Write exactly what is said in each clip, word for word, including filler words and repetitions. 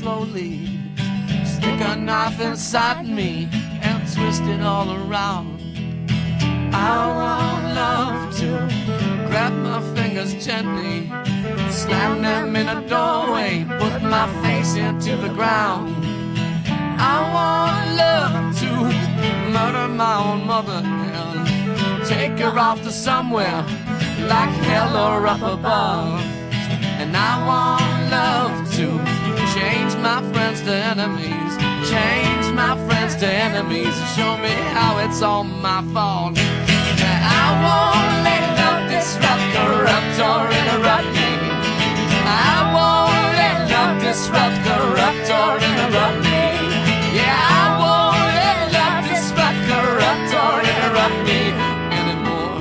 slowly. Stick a knife inside me and twist it all around. I want love to grab my fingers gently, slam them in a doorway, put my face into the ground. I want love to murder my own mother and take her off to somewhere like hell or up above. And I want love to change my friends to enemies, change my friends to enemies, show me how it's all my fault. I won't let love disrupt, corrupt, or interrupt me. I won't let love disrupt, corrupt, or interrupt me. Yeah, I won't let love disrupt, corrupt, or interrupt me anymore.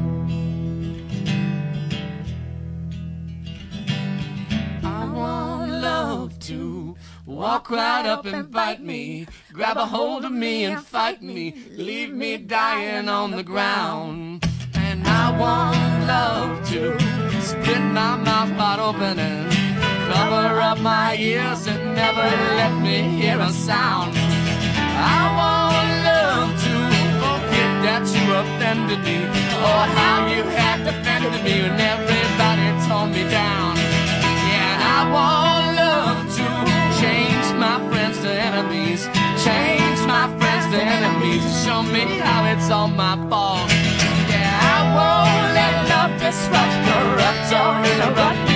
I want love to walk right up and bite me, grab a hold of me and fight me, leave me dying on the ground. And I want love to split my mouth wide open and cover up my ears and never let me hear a sound. I want love to forget that you offended me, or how you had defended me when everybody tore me down. Yeah, and I want love to change my friends to enemies, change my friends to enemies, show me how it's all my fault. Yeah, I won't let love disrupt, corrupt, or interrupt me.